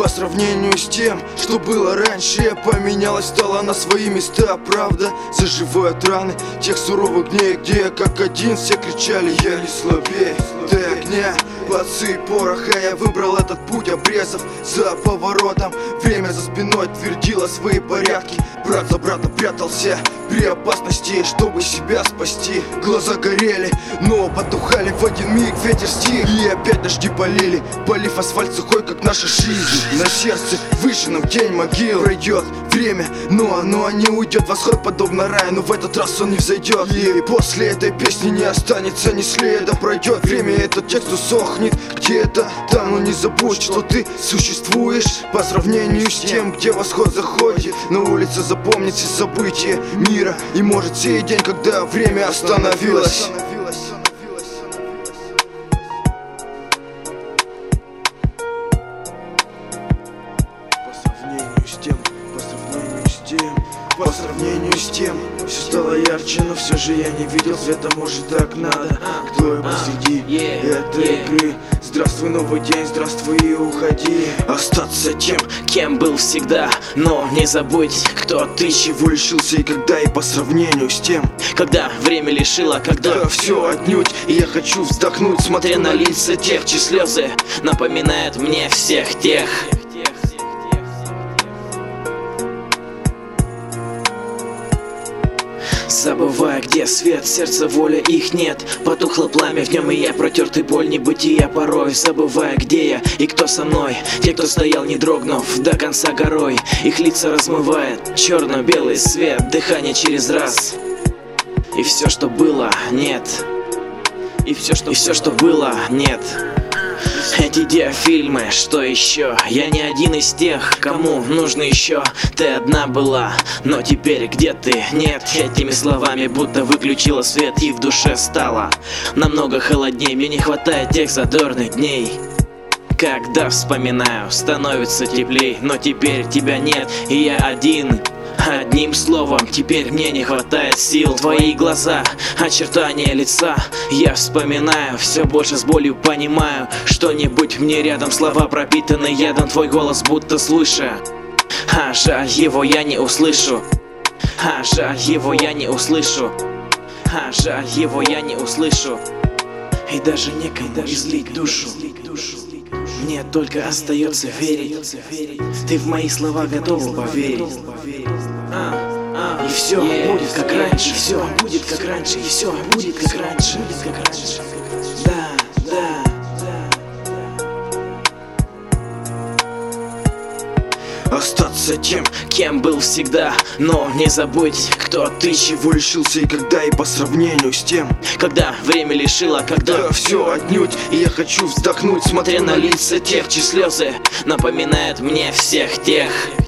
По сравнению с тем, что было раньше, поменялось, стало на свои места. Правда, заживают раны тех суровых дней, где я как один, все кричали: я не слабее. Ты огня, подсыпь пороха, я выбрал этот путь, обрезав за поворотом. Время за спиной твердило свои порядки. Брат за брата прятался при опасности, чтобы себя спасти. Глаза горели, но потухали в один миг, ветер стих. И опять дожди полили, полив асфальт сухой, как наша жизнь. На сердце выжженном тень могил. Пройдет время, но оно не уйдет. Восход подобно раю, но в этот раз он не взойдет. И после этой песни не останется ни следа. Пройдет время, этот текст усохнет где-то там, но не забудь, что ты существуешь. По сравнению с тем, где восход заходит, на улице запомнится событие мира. И может сей день, когда время остановилось. По сравнению с тем, все стало ярче, но все же я не видел света, может так надо. Кто я посреди этой игры? Здравствуй, новый день, здравствуй и уходи. Остаться тем, кем был всегда, но не забудь, кто ты, чего лишился и когда. И по сравнению с тем, когда время лишило, когда все отнюдь. И я хочу вздохнуть, смотря на лица тех, чьи слезы напоминают мне всех тех. Забывая, где свет, сердце, воля, их нет. Потухло пламя в нем, и я протертый боль небытия порой. Забывая, где я и кто со мной. Те, кто стоял, не дрогнув до конца горой. Их лица размывает черно-белый свет, дыхание через раз. И все, что было, нет. И все, что было, нет. Эти диафильмы, что еще? Я не один из тех, кому нужно еще. Ты одна была, но теперь где ты? Нет, этими словами будто выключила свет, и в душе стало намного холодней. Мне не хватает тех задорных дней. Когда вспоминаю, становится теплей, но теперь тебя нет, и я один. Одним словом, теперь мне не хватает сил. Твои глаза, очертания лица. Я вспоминаю, все больше с болью понимаю. Что-нибудь мне рядом, слова пропитаны ядом. Твой голос будто слыша. А жаль, его я не услышу. А жаль, его я не услышу. А жаль, его я не услышу. И даже некому излить душу. Мне только остается верить. Ты в мои слова готова поверить. И все будет как раньше, все будет как раньше, и все будет как раньше, да, да, да. Остаться тем, кем был всегда, но не забудь, кто ты, чего лишился и когда. И по сравнению с тем, когда время лишило, когда все отнюдь. И я хочу вздохнуть, смотря на лица тех, чьи слезы напоминают мне всех тех.